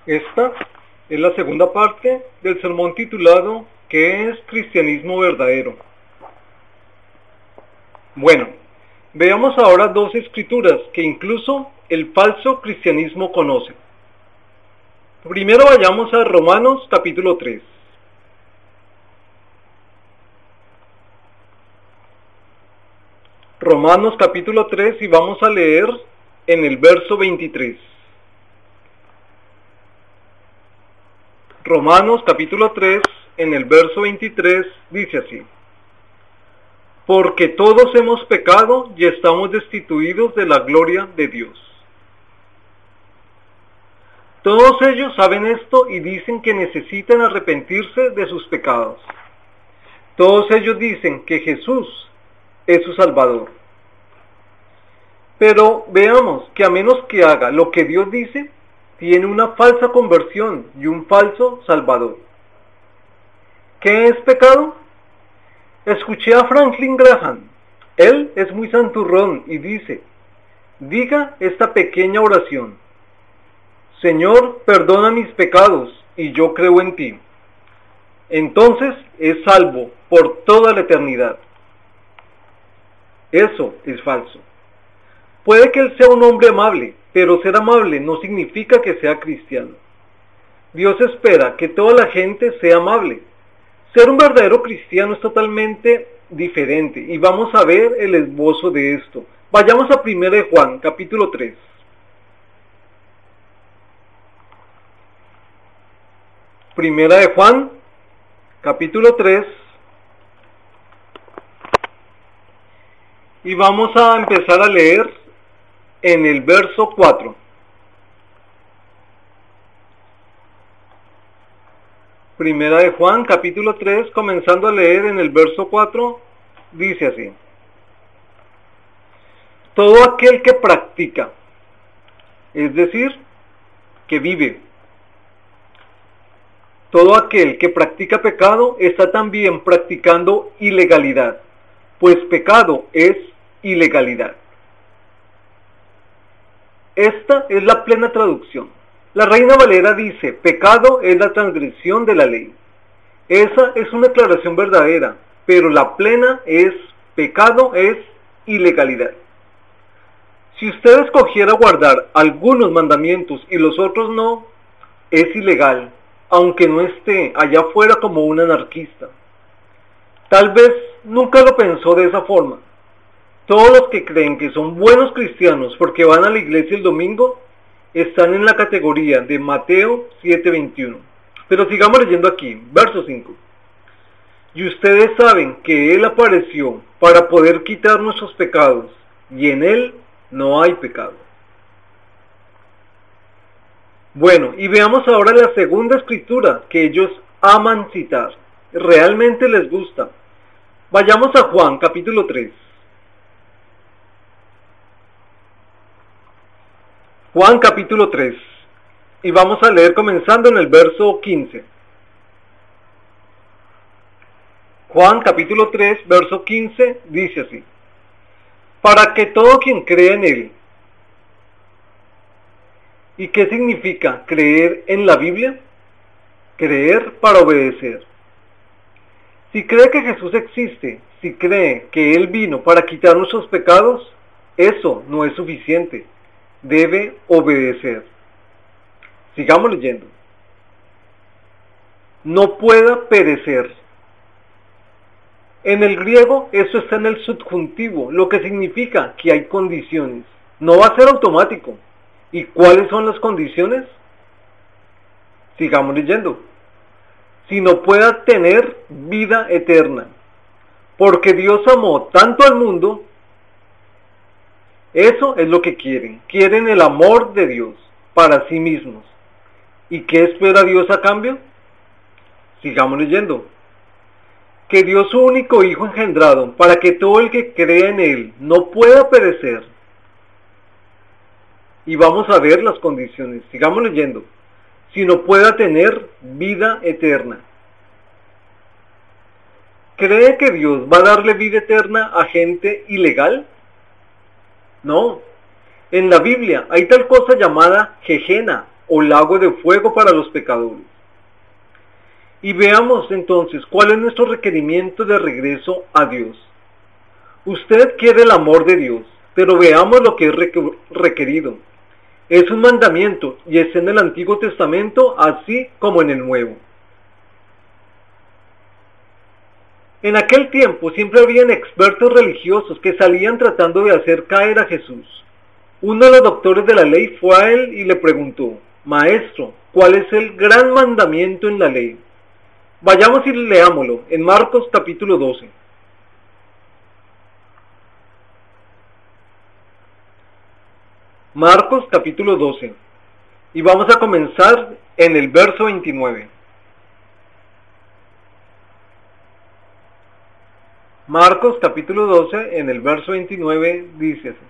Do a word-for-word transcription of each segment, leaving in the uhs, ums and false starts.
Esta es la segunda parte del sermón titulado ¿Qué es cristianismo verdadero? Bueno, veamos ahora dos escrituras que incluso el falso cristianismo conoce. Primero vayamos a Romanos capítulo tres. Romanos capítulo tres y vamos a leer en el verso veintitrés. Romanos capítulo tres en el verso veintitrés dice así: porque todos hemos pecado y estamos destituidos de la gloria de Dios. Todos ellos saben esto y dicen que necesitan arrepentirse de sus pecados. Todos ellos dicen que Jesús es su Salvador. Pero veamos que a menos que haga lo que Dios dice, tiene una falsa conversión y un falso Salvador. ¿Qué es pecado? Escuché a Franklin Graham. Él es muy santurrón y dice: diga esta pequeña oración: Señor, perdona mis pecados y yo creo en ti. Entonces es salvo por toda la eternidad. Eso es falso. Puede que él sea un hombre amable, pero ser amable no significa que sea cristiano. Dios espera que toda la gente sea amable. Ser un verdadero cristiano es totalmente diferente y vamos a ver el esbozo de esto. Vayamos a primera de Juan, capítulo tres. Primera de Juan, capítulo tres. Y vamos a empezar a leer en el verso cuatro. Primera de Juan, capítulo tres, comenzando a leer en el verso cuatro, dice así: todo aquel que practica, es decir, que vive, todo aquel que practica pecado está también practicando ilegalidad, pues pecado es ilegalidad. Esta es la plena traducción. La Reina Valera dice: pecado es la transgresión de la ley. Esa es una declaración verdadera, pero la plena es: pecado es ilegalidad. Si usted escogiera guardar algunos mandamientos y los otros no, es ilegal, aunque no esté allá afuera como un anarquista. Tal vez nunca lo pensó de esa forma. Todos los que creen que son buenos cristianos porque van a la iglesia el domingo están en la categoría de Mateo siete veintiuno. Pero sigamos leyendo aquí, verso cinco. Y ustedes saben que Él apareció para poder quitar nuestros pecados, y en Él no hay pecado. Bueno, y veamos ahora la segunda escritura que ellos aman citar. Realmente les gusta. Vayamos a Juan capítulo tres. Juan capítulo tres, y vamos a leer comenzando en el verso quince. Juan capítulo tres, verso quince, dice así: para que todo quien crea en Él. ¿Y qué significa creer en la Biblia? Creer para obedecer. Si cree que Jesús existe, si cree que Él vino para quitar nuestros pecados, eso no es suficiente. Debe obedecer. Sigamos leyendo. No pueda perecer. En el griego eso está en el subjuntivo, lo que significa que hay condiciones. No va a ser automático. ¿Y cuáles son las condiciones? Sigamos leyendo. Si no pueda tener vida eterna. Porque Dios amó tanto al mundo. Eso es lo que quieren. Quieren el amor de Dios para sí mismos. ¿Y qué espera Dios a cambio? Sigamos leyendo. Que dio su único Hijo engendrado para que todo el que crea en Él no pueda perecer. Y vamos a ver las condiciones. Sigamos leyendo. Si no pueda tener vida eterna. ¿Cree que Dios va a darle vida eterna a gente ilegal? No, En la Biblia hay tal cosa llamada Gehenna, o lago de fuego para los pecadores. Y veamos entonces cuál es nuestro requerimiento de regreso a Dios. Usted quiere el amor de Dios, pero veamos lo que es requerido. Es un mandamiento y es en el Antiguo Testamento así como en el Nuevo. En aquel tiempo siempre habían expertos religiosos que salían tratando de hacer caer a Jesús. Uno de los doctores de la ley fue a él y le preguntó: Maestro, ¿cuál es el gran mandamiento en la ley? Vayamos y leámoslo en Marcos capítulo doce. Marcos capítulo doce. Y vamos a comenzar en el verso veintinueve. Marcos capítulo doce, en el verso veintinueve, dice así: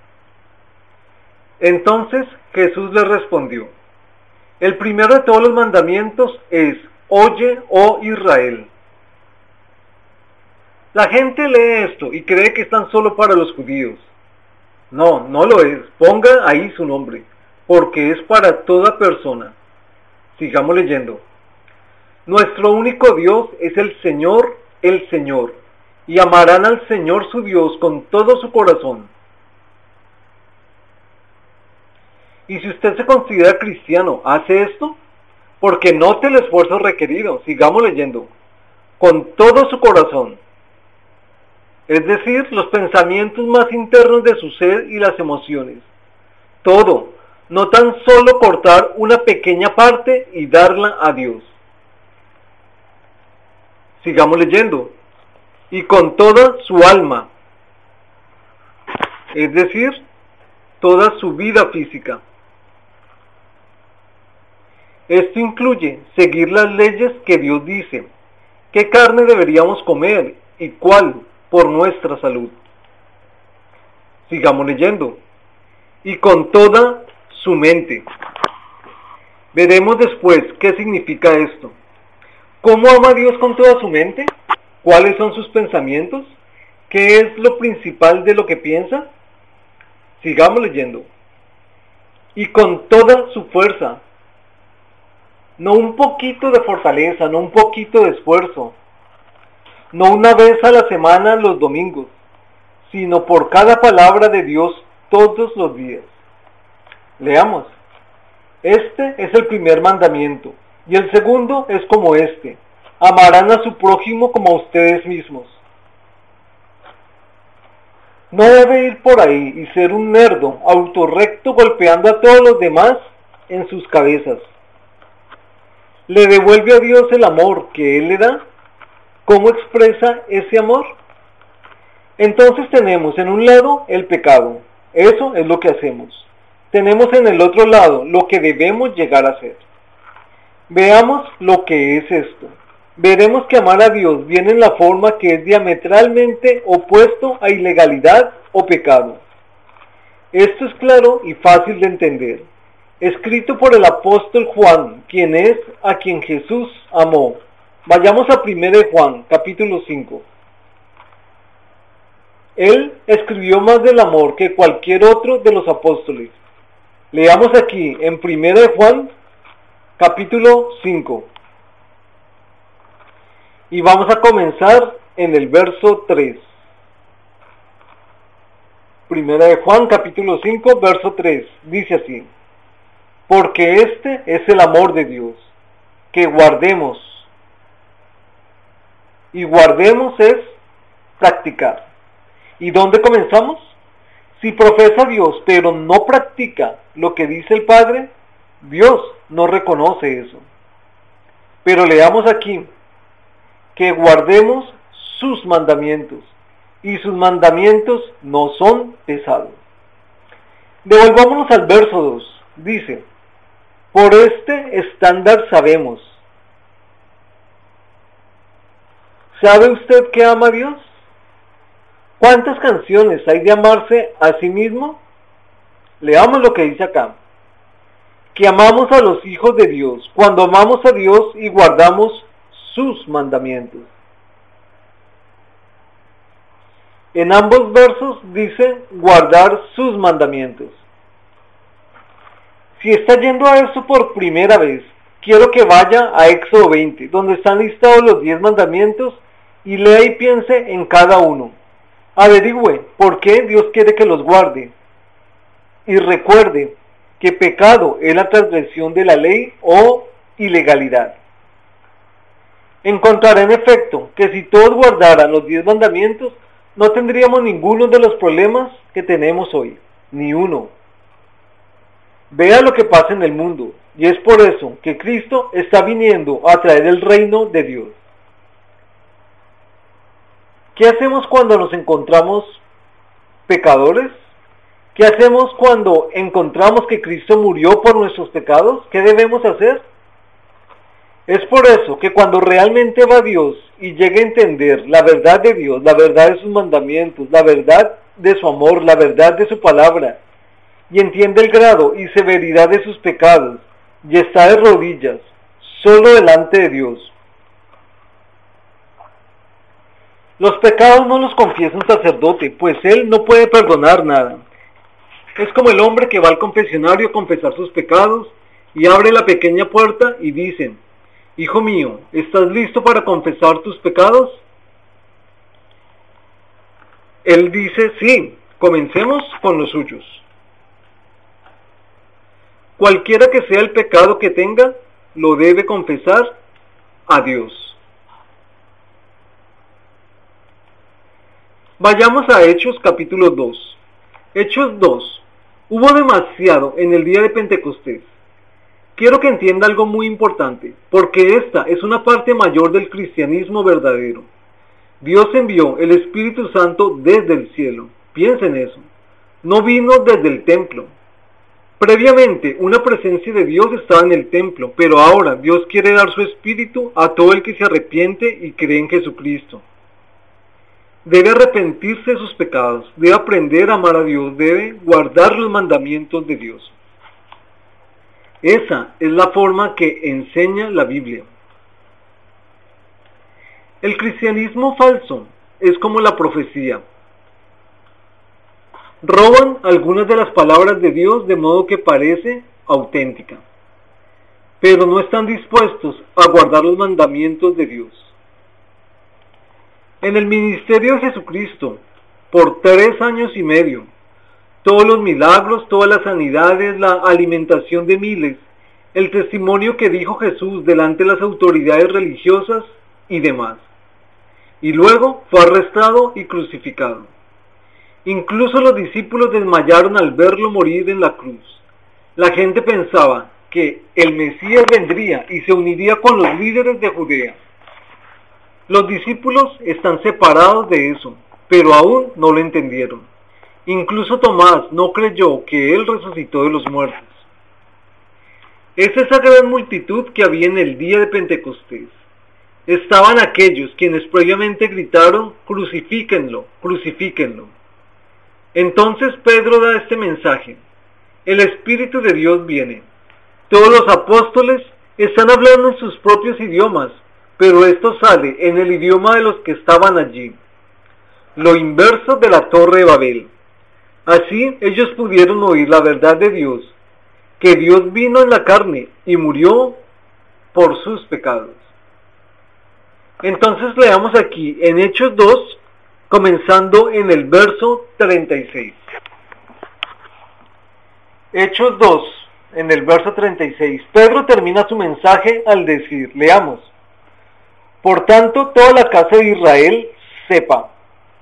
Entonces Jesús le respondió: El primero de todos los mandamientos es: Oye, oh Israel. La gente lee esto y cree que es tan solo para los judíos. No, no lo es. Ponga ahí su nombre, porque es para toda persona. Sigamos leyendo. Nuestro único Dios es el Señor, el Señor, y amarán al Señor su Dios con todo su corazón. Y si usted se considera cristiano, ¿hace esto? Porque note el esfuerzo requerido. Sigamos leyendo. Con todo su corazón. Es decir, los pensamientos más internos de su ser y las emociones. Todo. No tan solo cortar una pequeña parte y darla a Dios. Sigamos leyendo. Y con toda su alma. Es decir, toda su vida física. Esto incluye seguir las leyes que Dios dice, qué carne deberíamos comer y cuál por nuestra salud. Sigamos leyendo. Y con toda su mente. Veremos después qué significa esto. ¿Cómo ama a Dios con toda su mente? ¿Cuáles son sus pensamientos? ¿Qué es lo principal de lo que piensa? Sigamos leyendo. Y con toda su fuerza. No un poquito de fortaleza, no un poquito de esfuerzo, no una vez a la semana los domingos, sino por cada palabra de Dios todos los días. Leamos. Este es el primer mandamiento, y el segundo es como este: amarán a su prójimo como a ustedes mismos. No debe ir por ahí y ser un nerdo, autorrecto, golpeando a todos los demás en sus cabezas. ¿Le devuelve a Dios el amor que Él le da? ¿Cómo expresa ese amor? Entonces tenemos en un lado el pecado. Eso es lo que hacemos. Tenemos en el otro lado lo que debemos llegar a hacer. Veamos lo que es esto. Veremos que amar a Dios viene en la forma que es diametralmente opuesto a ilegalidad o pecado. Esto es claro y fácil de entender. Escrito por el apóstol Juan, quien es a quien Jesús amó. Vayamos a primera de Juan, capítulo cinco. Él escribió más del amor que cualquier otro de los apóstoles. Leamos aquí en primera de Juan, capítulo cinco. Y vamos a comenzar en el verso tres. Primera de Juan, capítulo cinco, verso tres. Dice así: Porque este es el amor de Dios, que guardemos. Y guardemos es practicar. ¿Y dónde comenzamos? Si profesa a Dios, pero no practica lo que dice el Padre, Dios no reconoce eso. Pero leamos aquí, que guardemos sus mandamientos, y sus mandamientos no son pesados. Devolvámonos al verso dos. Dice: Por este estándar sabemos. ¿Sabe usted que ama a Dios? ¿Cuántas canciones hay de amarse a sí mismo? Leamos lo que dice acá. Que amamos a los hijos de Dios cuando amamos a Dios y guardamos sus mandamientos. En ambos versos dice guardar sus mandamientos. Si está yendo a esto por primera vez, quiero que vaya a Éxodo veinte, donde están listados los diez mandamientos, y lea y piense en cada uno. Averigüe por qué Dios quiere que los guarde. Y recuerde que pecado es la transgresión de la ley o ilegalidad. Encontrará en efecto que si todos guardaran los diez mandamientos, no tendríamos ninguno de los problemas que tenemos hoy, ni uno. Vea lo que pasa en el mundo, y es por eso que Cristo está viniendo a traer el reino de Dios. ¿Qué hacemos cuando nos encontramos pecadores? ¿Qué hacemos cuando encontramos que Cristo murió por nuestros pecados? ¿Qué debemos hacer? Es por eso que cuando realmente va Dios y llega a entender la verdad de Dios, la verdad de sus mandamientos, la verdad de su amor, la verdad de su palabra, y entiende el grado y severidad de sus pecados, y está de rodillas, solo delante de Dios. Los pecados no los confiesa un sacerdote, pues él no puede perdonar nada. Es como el hombre que va al confesionario a confesar sus pecados, y abre la pequeña puerta y dicen: Hijo mío, ¿estás listo para confesar tus pecados? Él dice: sí, comencemos con los suyos. Cualquiera que sea el pecado que tenga, lo debe confesar a Dios. Vayamos a Hechos capítulo dos. Hechos dos. Hubo demasiado en el día de Pentecostés. Quiero que entienda algo muy importante, porque esta es una parte mayor del cristianismo verdadero. Dios envió el Espíritu Santo desde el cielo. Piensa en eso. No vino desde el templo. Previamente, una presencia de Dios estaba en el templo, pero ahora Dios quiere dar su Espíritu a todo el que se arrepiente y cree en Jesucristo. Debe arrepentirse de sus pecados, debe aprender a amar a Dios, debe guardar los mandamientos de Dios. Esa es la forma que enseña la Biblia. El cristianismo falso es como la profecía. Roban algunas de las palabras de Dios de modo que parece auténtica, pero no están dispuestos a guardar los mandamientos de Dios. En el ministerio de Jesucristo, por tres años y medio, todos los milagros, todas las sanidades, la alimentación de miles, el testimonio que dijo Jesús delante de las autoridades religiosas y demás. Y luego fue arrestado y crucificado. Incluso los discípulos desmayaron al verlo morir en la cruz. La gente pensaba que el Mesías vendría y se uniría con los líderes de Judea. Los discípulos están separados de eso, pero aún no lo entendieron. Incluso Tomás no creyó que él resucitó de los muertos. Es esa gran multitud que había en el día de Pentecostés. Estaban aquellos quienes previamente gritaron: crucifíquenlo, crucifíquenlo. Entonces Pedro da este mensaje: el Espíritu de Dios viene. Todos los apóstoles están hablando en sus propios idiomas, pero esto sale en el idioma de los que estaban allí. Lo inverso de la Torre de Babel. Así ellos pudieron oír la verdad de Dios, que Dios vino en la carne y murió por sus pecados. Entonces leamos aquí en Hechos dos, comenzando en el verso treinta y seis. Hechos dos, en el verso treinta y seis. Pedro termina su mensaje al decir, leamos: por tanto, toda la casa de Israel sepa.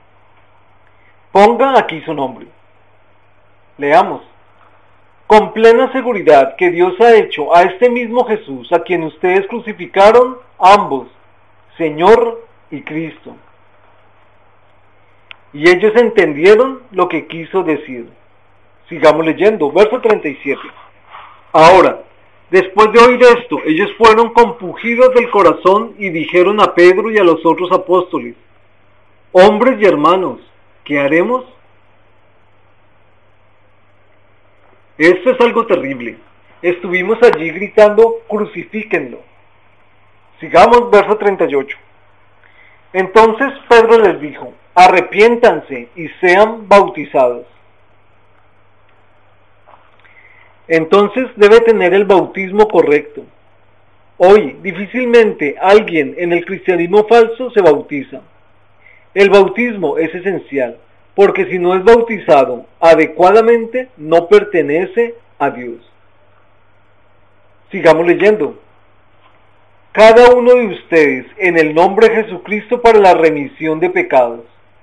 Ponga aquí su nombre. Leamos: con plena seguridad que Dios ha hecho a este mismo Jesús, a quien ustedes crucificaron, ambos, Señor y Cristo. Y ellos entendieron lo que quiso decir. Sigamos leyendo, verso treinta y siete. Ahora, después de oír esto, ellos fueron compungidos del corazón y dijeron a Pedro y a los otros apóstoles: hombres y hermanos, ¿qué haremos? Esto es algo terrible. Estuvimos allí gritando: crucifíquenlo. Sigamos, verso treinta y ocho. Entonces Pedro les dijo: arrepiéntanse y sean bautizados. entonces debe tener el bautismo correcto. Hoy, difícilmente alguien en el cristianismo falso se bautiza. El bautismo es esencial, porque si no es bautizado adecuadamente, no pertenece a Dios. Sigamos leyendo. Cada uno de ustedes, en el nombre de Jesucristo para la remisión de pecados.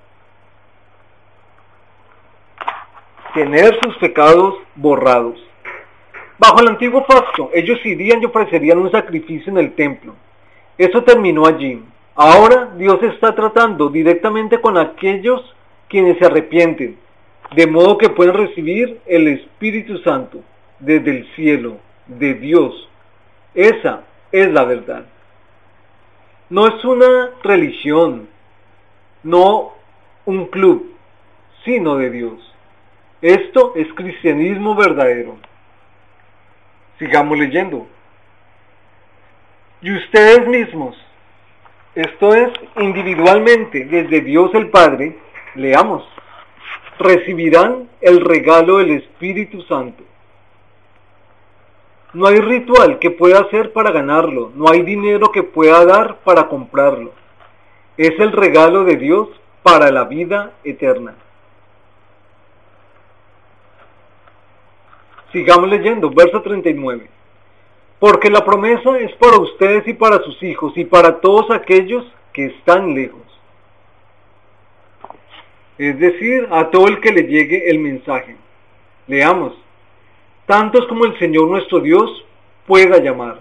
Tener sus pecados borrados. Bajo el antiguo pacto, ellos irían y ofrecerían un sacrificio en el templo. Eso terminó allí. Ahora Dios está tratando directamente con aquellos quienes se arrepienten, de modo que pueden recibir el Espíritu Santo desde el cielo, de Dios. Esa es la verdad. No es una religión, no un club, sino de Dios. Esto es cristianismo verdadero. Sigamos leyendo. Y ustedes mismos, esto es individualmente desde Dios el Padre, leamos, recibirán el regalo del Espíritu Santo. No hay ritual que pueda hacer para ganarlo, no hay dinero que pueda dar para comprarlo. Es el regalo de Dios para la vida eterna. Sigamos leyendo, verso treinta y nueve. Porque la promesa es para ustedes y para sus hijos y para todos aquellos que están lejos. Es decir, a todo el que le llegue el mensaje. Leamos. Tantos como el Señor nuestro Dios pueda llamar.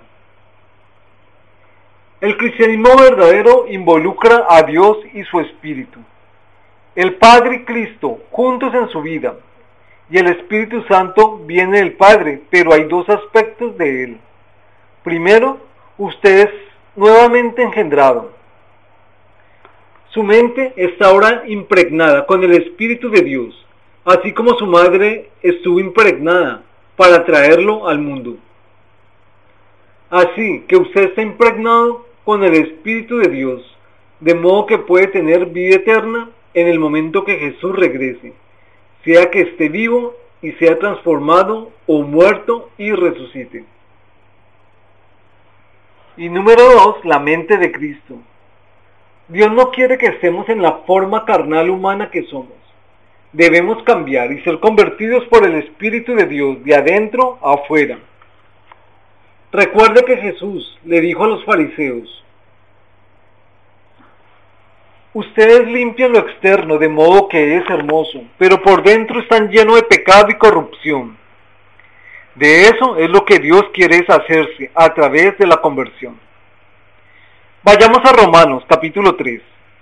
El cristianismo verdadero involucra a Dios y su Espíritu. El Padre y Cristo juntos en su vida. Y el Espíritu Santo viene del Padre, pero hay dos aspectos de Él. Primero, usted es nuevamente engendrado. Su mente está ahora impregnada con el Espíritu de Dios, así como su madre estuvo impregnada para traerlo al mundo. Así que usted está impregnado con el Espíritu de Dios, de modo que puede tener vida eterna en el momento que Jesús regrese, sea que esté vivo y sea transformado o muerto y resucite. Y número dos, la mente de Cristo. Dios no quiere que estemos en la forma carnal humana que somos. Debemos cambiar y ser convertidos por el Espíritu de Dios de adentro a afuera. Recuerde que Jesús le dijo a los fariseos: ustedes limpian lo externo de modo que es hermoso, pero por dentro están llenos de pecado y corrupción. De eso es lo que Dios quiere hacerse a través de la conversión. Vayamos a Romanos capítulo tres.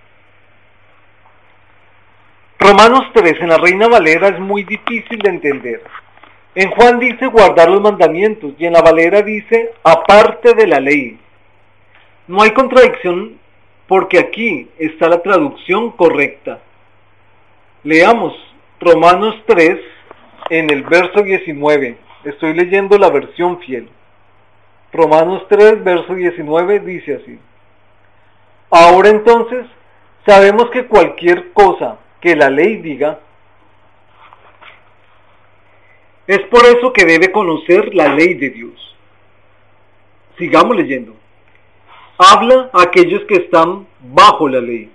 Romanos tres en la Reina Valera es muy difícil de entender. En Juan dice guardar los mandamientos y en la Valera dice aparte de la ley. No hay contradicción porque aquí está la traducción correcta. Leamos Romanos tres en el verso diecinueve. Estoy leyendo la versión fiel. Romanos tres, verso diecinueve dice así. Ahora entonces, sabemos que cualquier cosa que la ley diga, es por eso que debe conocer la ley de Dios. Sigamos leyendo. Habla a aquellos que están bajo la ley.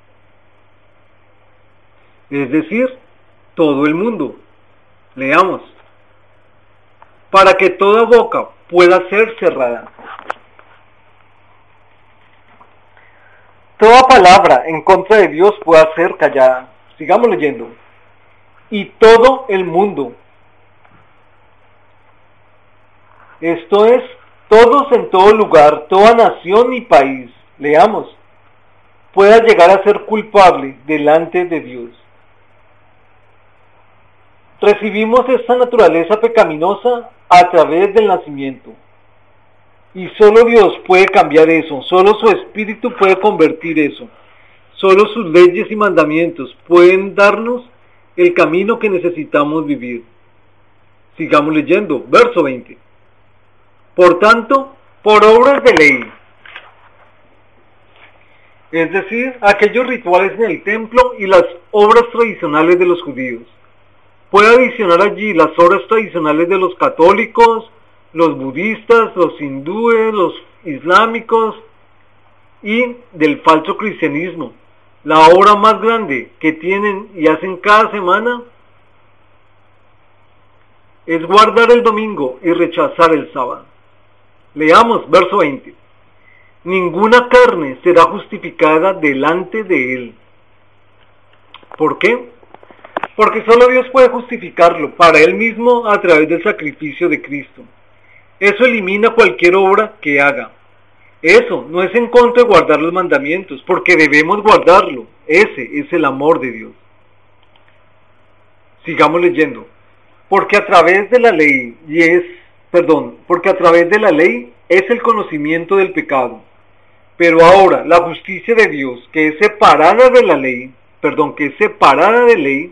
Es decir, todo el mundo. Leamos. Para que toda boca pueda ser cerrada. Toda palabra en contra de Dios pueda ser callada. Sigamos leyendo. Y todo el mundo. Esto es, todos en todo lugar, toda nación y país, leamos, pueda llegar a ser culpable delante de Dios. Recibimos esta naturaleza pecaminosa a través del nacimiento. Y solo Dios puede cambiar eso, solo su Espíritu puede convertir eso. Solo sus leyes y mandamientos pueden darnos el camino que necesitamos vivir. Sigamos leyendo, verso veinte. Por tanto, por obras de ley, es decir, aquellos rituales en el templo y las obras tradicionales de los judíos, puede adicionar allí las obras tradicionales de los católicos, los budistas, los hindúes, los islámicos y del falso cristianismo. La obra más grande que tienen y hacen cada semana es guardar el domingo y rechazar el sábado. Leamos verso veinte. Ninguna carne será justificada delante de él. ¿Por qué? Porque solo Dios puede justificarlo para él mismo a través del sacrificio de Cristo. Eso elimina cualquier obra que haga. Eso no es en contra de guardar los mandamientos, porque debemos guardarlo. Ese es el amor de Dios. Sigamos leyendo. Porque a través de la ley, y es, perdón, porque a través de la ley es el conocimiento del pecado. Pero ahora la justicia de Dios, que es separada de la ley, perdón, que es separada de ley,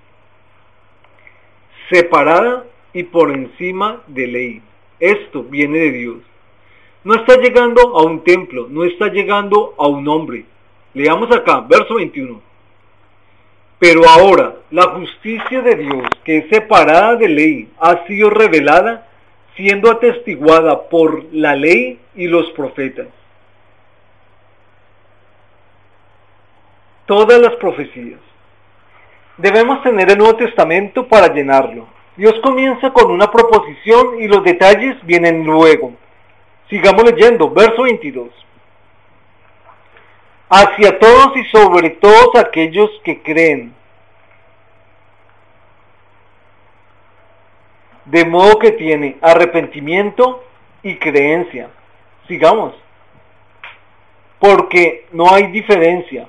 separada y por encima de ley. Esto viene de Dios. No está llegando a un templo, no está llegando a un hombre. Leamos acá, verso veintiuno. Pero ahora, la justicia de Dios, que es separada de ley, ha sido revelada, siendo atestiguada por la ley y los profetas. Todas las profecías. Debemos tener el Nuevo Testamento para llenarlo. Dios comienza con una proposición y los detalles vienen luego. Sigamos leyendo, verso veintidós. Hacia todos y sobre todos aquellos que creen. De modo que tiene arrepentimiento y creencia. Sigamos. Porque no hay diferencia.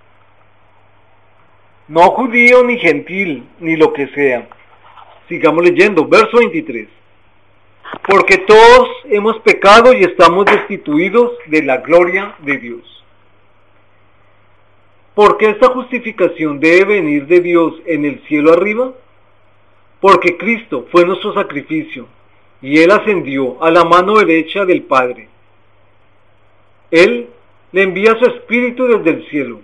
No judío ni gentil, ni lo que sea. Sigamos leyendo, verso veintitrés. Porque todos hemos pecado y estamos destituidos de la gloria de Dios. ¿Por qué esta justificación debe venir de Dios en el cielo arriba? Porque Cristo fue nuestro sacrificio, y Él ascendió a la mano derecha del Padre. Él le envía su Espíritu desde el cielo.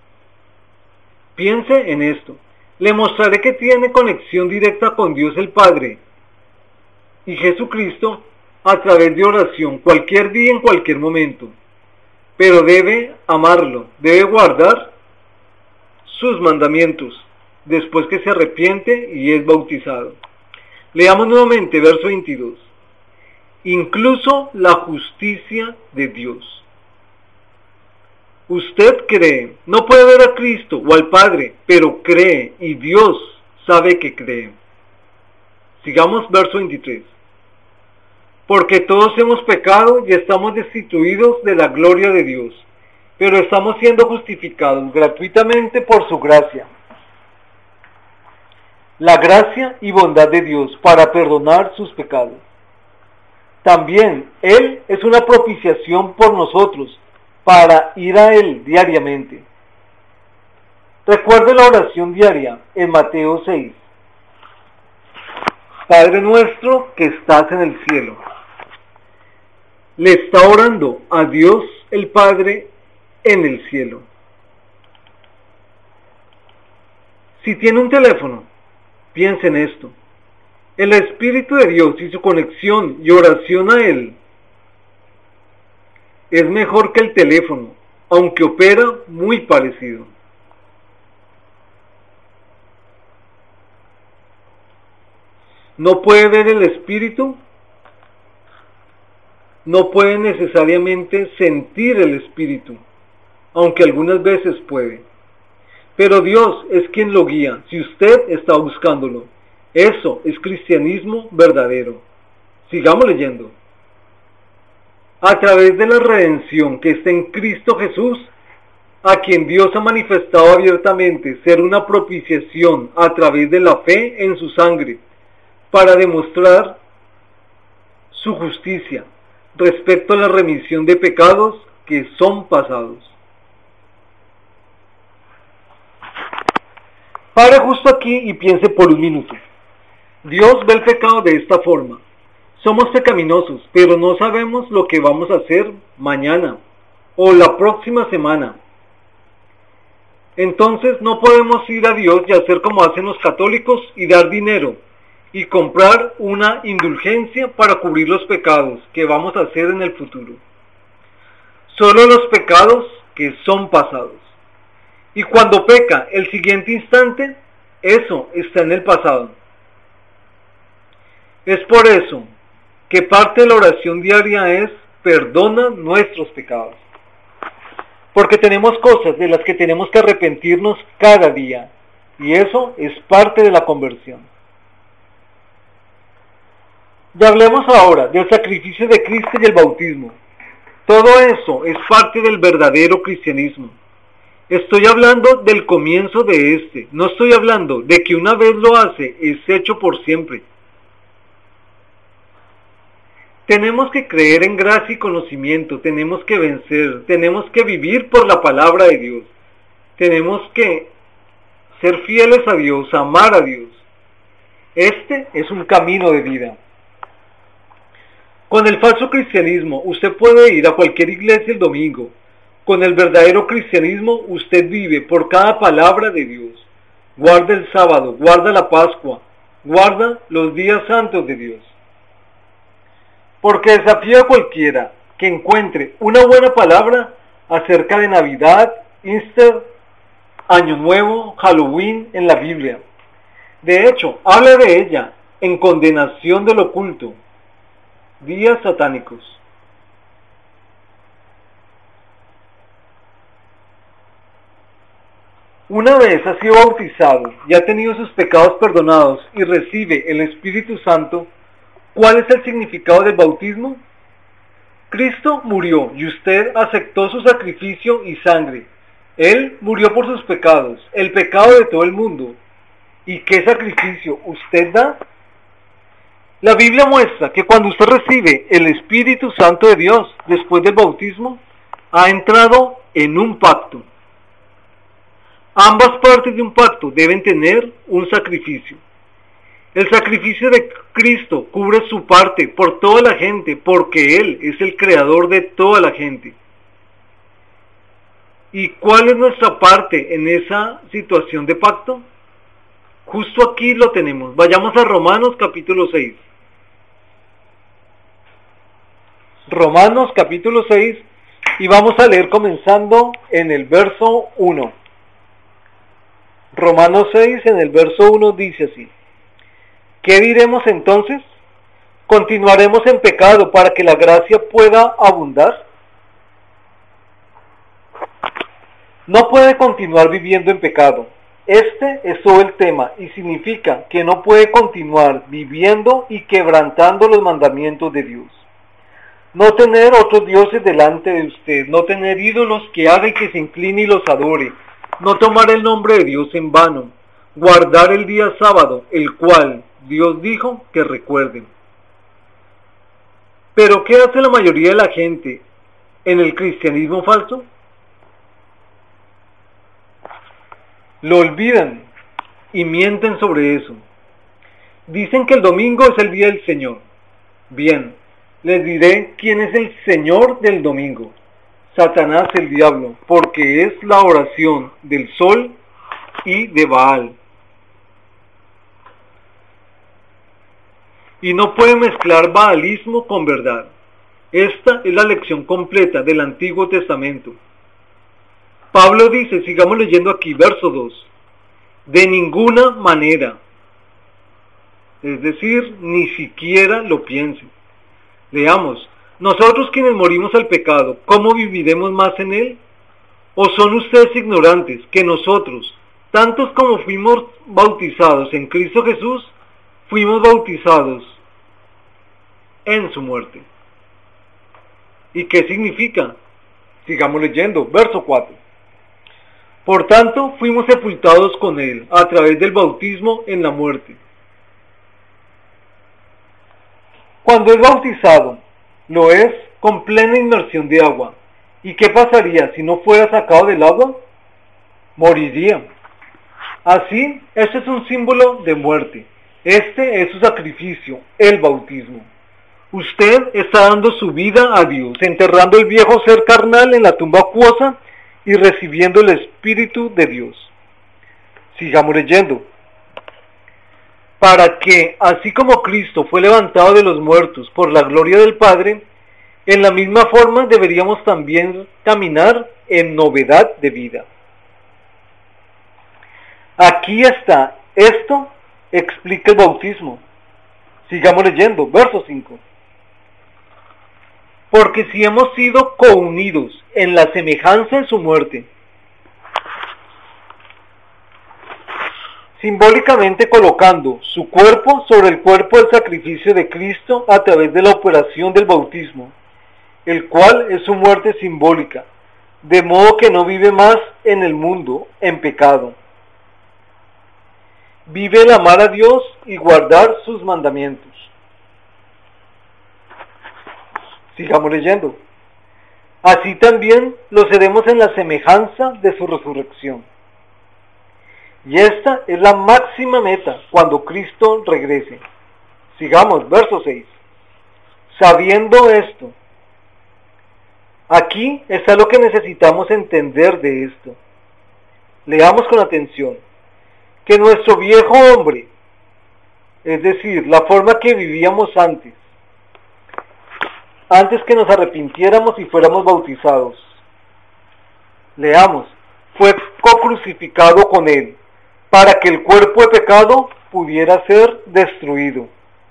Piense en esto. Le mostraré que tiene conexión directa con Dios el Padre y Jesucristo a través de oración, cualquier día, en cualquier momento. Pero debe amarlo, debe guardar sus mandamientos, después que se arrepiente y es bautizado. Leamos nuevamente verso veintidós. Incluso la justicia de Dios. Usted cree, no puede ver a Cristo o al Padre, pero cree y Dios sabe que cree. Sigamos verso veintitrés. Porque todos hemos pecado y estamos destituidos de la gloria de Dios, pero estamos siendo justificados gratuitamente por su gracia. La gracia y bondad de Dios para perdonar sus pecados. También Él es una propiciación por nosotros, para ir a Él diariamente. Recuerde la oración diaria en Mateo seis. Padre nuestro que estás en el cielo. Le está orando a Dios el Padre en el cielo. Si tiene un teléfono, piense en esto. El Espíritu de Dios y su conexión y oración a Él es mejor que el teléfono, aunque opera muy parecido. No puede ver el Espíritu, no puede necesariamente sentir el Espíritu, aunque algunas veces puede. Pero Dios es quien lo guía, si usted está buscándolo. Eso es cristianismo verdadero. Sigamos leyendo. A través de la redención que está en Cristo Jesús, a quien Dios ha manifestado abiertamente ser una propiciación a través de la fe en su sangre, para demostrar su justicia respecto a la remisión de pecados que son pasados. Pare justo aquí y piense por un minuto. Dios ve el pecado de esta forma. Somos pecaminosos, pero no sabemos lo que vamos a hacer mañana o la próxima semana. Entonces no podemos ir a Dios y hacer como hacen los católicos y dar dinero y comprar una indulgencia para cubrir los pecados que vamos a hacer en el futuro. Solo los pecados que son pasados. Y cuando peca el siguiente instante, eso está en el pasado. Es por eso que parte de la oración diaria es: perdona nuestros pecados. Porque tenemos cosas de las que tenemos que arrepentirnos cada día, y eso es parte de la conversión. Y hablemos ahora del sacrificio de Cristo y el bautismo. Todo eso es parte del verdadero cristianismo. Estoy hablando del comienzo de este, no estoy hablando de que una vez lo hace, es hecho por siempre. Tenemos que creer en gracia y conocimiento, tenemos que vencer, tenemos que vivir por la palabra de Dios, tenemos que ser fieles a Dios, amar a Dios. Este es un camino de vida. Con el falso cristianismo, usted puede ir a cualquier iglesia el domingo. Con el verdadero cristianismo, usted vive por cada palabra de Dios. Guarda el sábado, guarda la Pascua, guarda los días santos de Dios. Porque desafío a cualquiera que encuentre una buena palabra acerca de Navidad, Easter, Año Nuevo, Halloween en la Biblia. De hecho, habla de ella en Condenación del Oculto, días satánicos. Una vez ha sido bautizado y ha tenido sus pecados perdonados y recibe el Espíritu Santo, ¿cuál es el significado del bautismo? Cristo murió y usted aceptó su sacrificio y sangre. Él murió por sus pecados, el pecado de todo el mundo. ¿Y qué sacrificio usted da? La Biblia muestra que cuando usted recibe el Espíritu Santo de Dios después del bautismo, ha entrado en un pacto. Ambas partes de un pacto deben tener un sacrificio. El sacrificio de Cristo cubre su parte por toda la gente, porque Él es el creador de toda la gente. ¿Y cuál es nuestra parte en esa situación de pacto? Justo aquí lo tenemos. Vayamos a Romanos capítulo seis. Romanos capítulo seis, y vamos a leer comenzando en el verso uno. Romanos seis en el verso uno dice así: ¿qué diremos entonces? ¿Continuaremos en pecado para que la gracia pueda abundar? No puede continuar viviendo en pecado. Este es todo el tema y significa que no puede continuar viviendo y quebrantando los mandamientos de Dios. No tener otros dioses delante de usted, no tener ídolos que haga y que se incline y los adore, no tomar el nombre de Dios en vano, guardar el día sábado, el cual Dios dijo que recuerden. ¿Pero qué hace la mayoría de la gente en el cristianismo falso? Lo olvidan y mienten sobre eso. Dicen que el domingo es el día del Señor. Bien, les diré quién es el Señor del domingo. Satanás, el diablo, porque es la oración del sol y de Baal. Y no puede mezclar baalismo con verdad. Esta es la lección completa del Antiguo Testamento. Pablo dice, sigamos leyendo aquí, verso dos, de ninguna manera, es decir, ni siquiera lo piensen. Leamos, nosotros quienes morimos al pecado, ¿cómo viviremos más en él? ¿O son ustedes ignorantes que nosotros, tantos como fuimos bautizados en Cristo Jesús, fuimos bautizados en su muerte? ¿Y qué significa? Sigamos leyendo, verso cuatro. Por tanto, fuimos sepultados con él a través del bautismo en la muerte. Cuando es bautizado, lo es con plena inmersión de agua. ¿Y qué pasaría si no fuera sacado del agua? Moriría. Así, este es un símbolo de muerte. Este es su sacrificio, el bautismo. Usted está dando su vida a Dios, enterrando el viejo ser carnal en la tumba acuosa y recibiendo el Espíritu de Dios. Sigamos leyendo. Para que, así como Cristo fue levantado de los muertos por la gloria del Padre, en la misma forma deberíamos también caminar en novedad de vida. Aquí está, esto explica el bautismo. Sigamos leyendo, verso cinco. Porque si hemos sido counidos en la semejanza de su muerte, simbólicamente colocando su cuerpo sobre el cuerpo del sacrificio de Cristo a través de la operación del bautismo, el cual es su muerte simbólica, de modo que no vive más en el mundo en pecado. Vive el amar a Dios y guardar sus mandamientos. Sigamos leyendo. Así también lo seremos en la semejanza de su resurrección. Y esta es la máxima meta cuando Cristo regrese. Sigamos, verso seis. Sabiendo esto, aquí está lo que necesitamos entender de esto. Leamos con atención. Que nuestro viejo hombre, es decir, la forma que vivíamos antes, antes que nos arrepintiéramos y fuéramos bautizados, leamos, fue co-crucificado con él, para que el cuerpo de pecado pudiera ser destruido.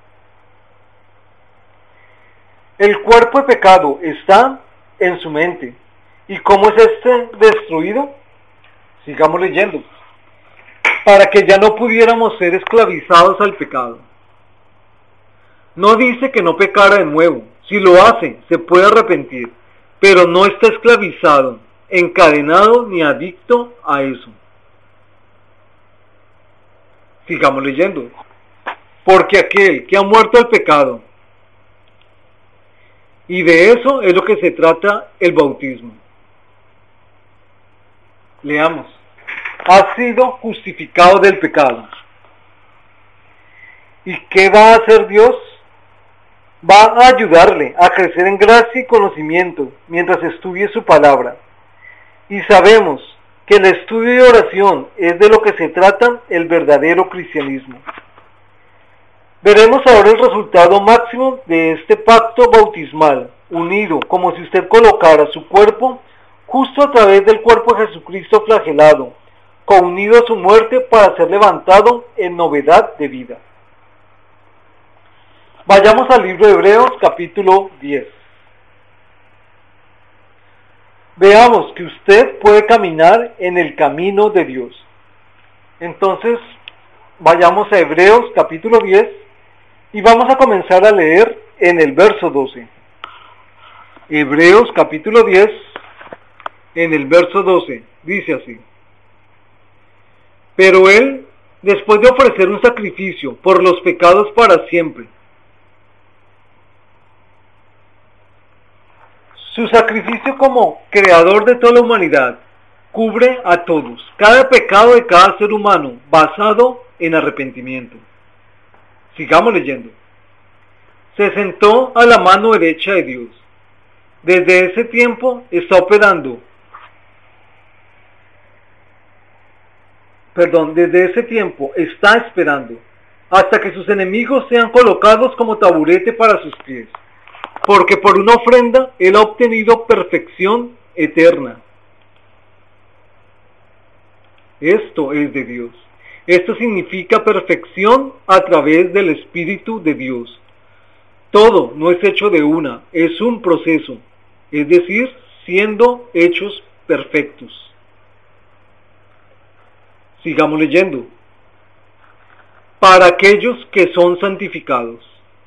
El cuerpo de pecado está en su mente. ¿Y cómo es este destruido? Sigamos leyendo. Para que ya no pudiéramos ser esclavizados al pecado. No dice que no pecara de nuevo. Si lo hace, se puede arrepentir, pero no está esclavizado, encadenado ni adicto a eso. Sigamos leyendo. Porque aquel que ha muerto al pecado, y de eso es lo que se trata el bautismo. Leamos. Ha sido justificado del pecado. ¿Y qué va a hacer Dios? Va a ayudarle a crecer en gracia y conocimiento mientras estudie su palabra. Y sabemos que el estudio y oración es de lo que se trata el verdadero cristianismo. Veremos ahora el resultado máximo de este pacto bautismal, unido como si usted colocara su cuerpo justo a través del cuerpo de Jesucristo flagelado, counido a su muerte para ser levantado en novedad de vida. Vayamos al libro de Hebreos capítulo diez. Veamos que usted puede caminar en el camino de Dios. Entonces, vayamos a Hebreos capítulo diez y vamos a comenzar a leer en el verso doce. Hebreos capítulo diez, en el verso doce, dice así. Pero él, después de ofrecer un sacrificio por los pecados para siempre, su sacrificio como creador de toda la humanidad cubre a todos, cada pecado de cada ser humano basado en arrepentimiento. Sigamos leyendo. Se sentó a la mano derecha de Dios. Desde ese tiempo está operando. Perdón, desde ese tiempo está esperando hasta que sus enemigos sean colocados como taburete para sus pies. Porque por una ofrenda él ha obtenido perfección eterna. Esto es de Dios. Esto significa perfección a través del Espíritu de Dios. Todo no es hecho de una, es un proceso, es decir, siendo hechos perfectos. Sigamos leyendo. Para aquellos que son santificados.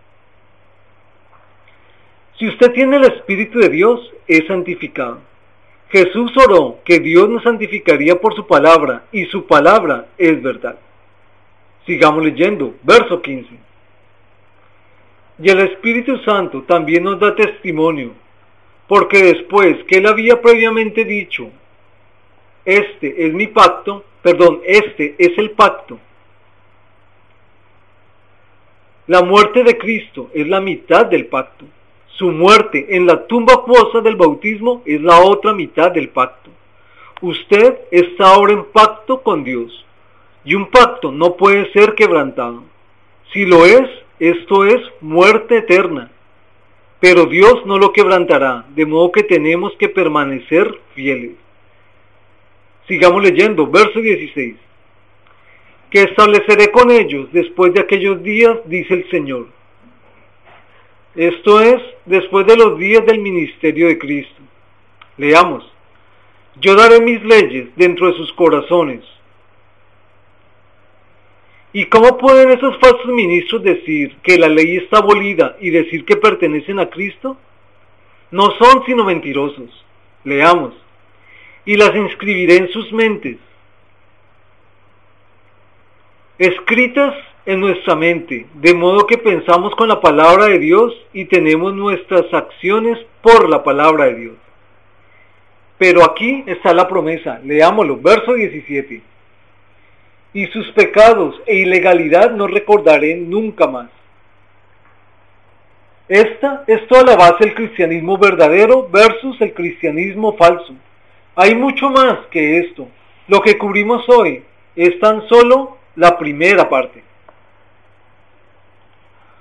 Si usted tiene el Espíritu de Dios, es santificado. Jesús oró que Dios nos santificaría por su palabra, y su palabra es verdad. Sigamos leyendo, verso quince. Y el Espíritu Santo también nos da testimonio, porque después que él había previamente dicho, este es mi pacto, perdón, este es el pacto. La muerte de Cristo es la mitad del pacto. Su muerte en la tumba acuosa del bautismo es la otra mitad del pacto. Usted está ahora en pacto con Dios, y un pacto no puede ser quebrantado. Si lo es, esto es muerte eterna. Pero Dios no lo quebrantará, de modo que tenemos que permanecer fieles. Sigamos leyendo, verso dieciséis. Que estableceré con ellos después de aquellos días, dice el Señor. Esto es, después de los días del ministerio de Cristo. Leamos. Yo daré mis leyes dentro de sus corazones. ¿Y cómo pueden esos falsos ministros decir que la ley está abolida y decir que pertenecen a Cristo? No son sino mentirosos. Leamos. Y las inscribiré en sus mentes, escritas en nuestra mente, de modo que pensamos con la palabra de Dios y tenemos nuestras acciones por la palabra de Dios. Pero aquí está la promesa, leámoslo, verso diecisiete. Y sus pecados e ilegalidad no recordaré nunca más. Esta es toda la base del cristianismo verdadero versus el cristianismo falso. Hay mucho más que esto. Lo que cubrimos hoy es tan solo la primera parte.